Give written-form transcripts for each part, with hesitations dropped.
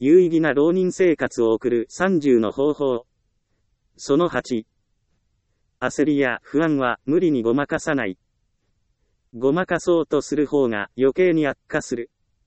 有意義な浪人生活を送る30の方法。その8。焦りや不安は無理にごまかさない。ごまかそうとする方が余計に悪化する。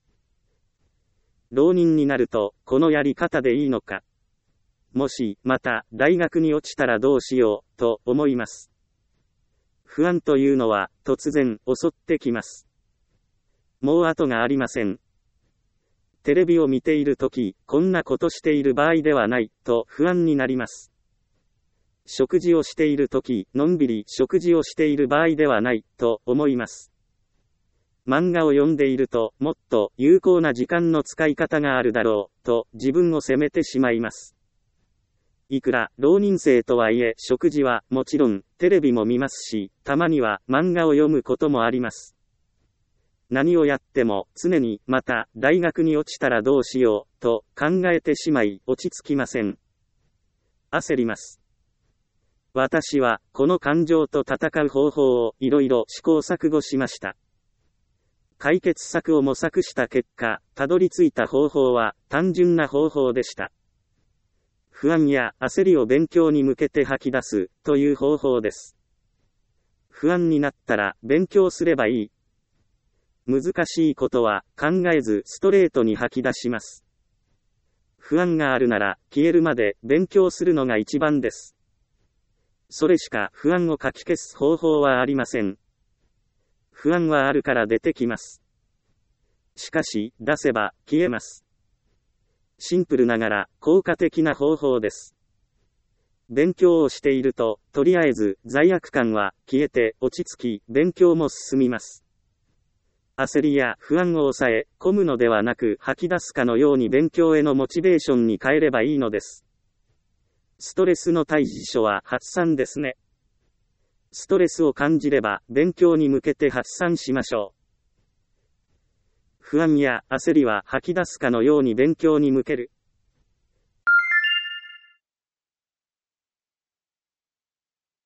浪人になると、このやり方でいいのか。もし、また、大学に落ちたらどうしよう、と思います。不安というのは、突然、襲ってきます。もう後がありません。テレビを見ているとき、こんなことしている場合ではない、と不安になります。食事をしているとき、のんびり食事をしている場合ではない、と思います。漫画を読んでいると、もっと有効な時間の使い方があるだろう、と自分を責めてしまいます。いくら浪人生とはいえ、食事はもちろんテレビも見ますし、たまには漫画を読むこともあります。何をやっても常にまた大学に落ちたらどうしようと考えてしまい落ち着きません。焦ります。私はこの感情と戦う方法をいろいろ試行錯誤しました。解決策を模索した結果、たどり着いた方法は単純な方法でした。不安や焦りを勉強に向けて吐き出すという方法です。不安になったら勉強すればいい。難しいことは考えずストレートに吐き出します。不安があるなら消えるまで勉強するのが一番です。それしか不安をかき消す方法はありません。不安はあるから出てきます。しかし、出せば消えます。シンプルながら効果的な方法です。勉強をしていると、とりあえず罪悪感は消えて落ち着き、勉強も進みます。焦りや不安を抑え込むのではなく吐き出すかのように勉強へのモチベーションに変えればいいのです。ストレスの対処は発散ですね。ストレスを感じれば勉強に向けて発散しましょう。不安や焦りは吐き出すかのように勉強に向ける。